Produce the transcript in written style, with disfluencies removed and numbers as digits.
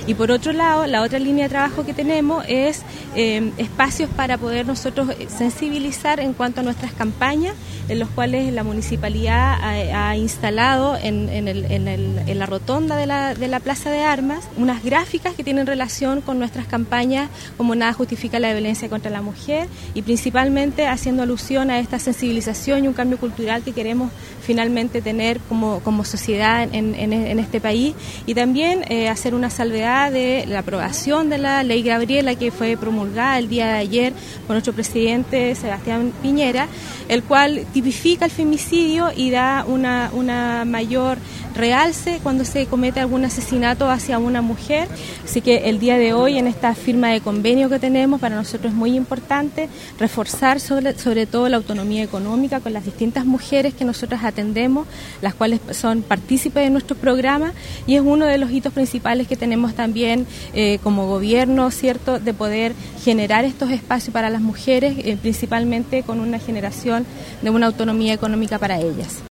Y por otro lado, la otra línea de trabajo que tenemos es espacios para poder nosotros sensibilizar en cuanto a nuestras campañas, en los cuales la municipalidad ha instalado en la rotonda de la Plaza de Armas unas gráficas que tienen relación con nuestras campañas como Nada justifica la violencia contra la mujer, y principalmente haciendo alusión a esta sensibilización y un cambio cultural que queremos finalmente tener como sociedad en este país, y también hacer una salvedad de la aprobación de la Ley Gabriela, que fue promulgada el día de ayer por nuestro presidente Sebastián Piñera, el cual tipifica el femicidio y da una mayor realce cuando se comete algún asesinato hacia una mujer. Así que el día de hoy, en esta firma de convenio que tenemos, para nosotros es muy importante reforzar sobre todo la autonomía económica con las distintas mujeres que nosotros atendemos, las cuales son partícipes de nuestro programa, y es uno de los hitos principales que tenemos también como gobierno, ¿cierto?, de poder generar estos espacios para las mujeres, principalmente con una generación de una autonomía económica para ellas.